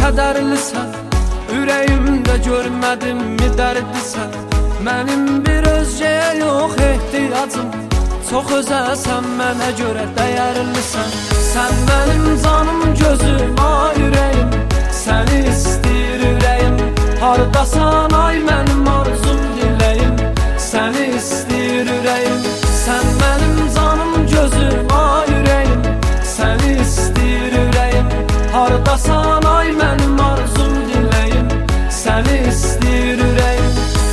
kədərlisən, ürəyimdə görmədim mi dərdisən. Mənim bir özgəyə yox ehtiyacım, çox özəlsən, mənə görə dəyərlisən. Sən mənim canım, gözüm, ay ürəyim, səni istəyir ürəyim. Hardasan ay mənim arzum, diləyim, səni istəyir ürəyim. Sən mənim canım, gözüm, ay ürəyim, səni istəyir ürəyim. Hardasan ay mənim arzum, diləyim, səni istəyir ürəyim.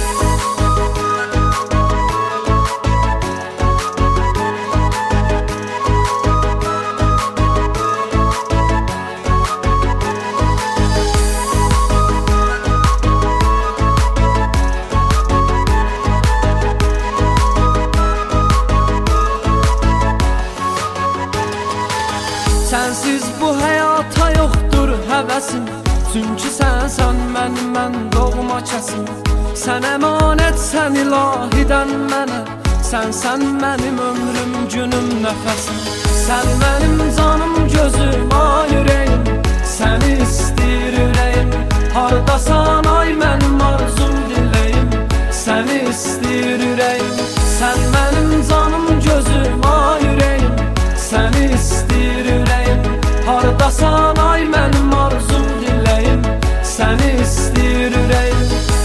Sənsiz bu həyata yoxdur həvəsim, çünki sənsən mənim, mən doğma kəsim. Sən əmanət, sən ilahidən mənə, sənsən mənim ömrüm, günüm, nəfəsim. Sən mənim canım, gözüm, ay ürəyim, səni istəyir ürəyim. Hardasan ay mənim arzum, diləyim, səni istəyir ürəyim. Sən mənim canım, gözüm, ay ürəyim, səni istəyir ürəyim. Hardasan ay mənim arzum, diləyim, səni istəyir ürəyim.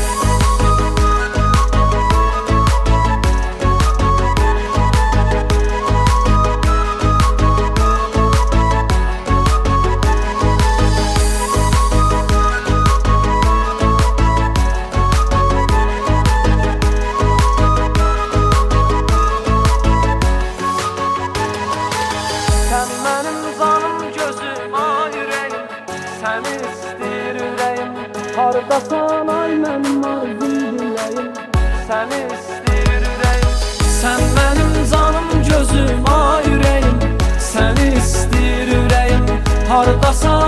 Sən mənim canım, gözüm, ay ürəyim, səni istəyir ürəyim. Hardasan ay mənim arzum, diləyim, səni istəyir ürəyim. Sən mənim canım, gözüm, ay ürəyim, səni istəyir ürəyim. Hardasan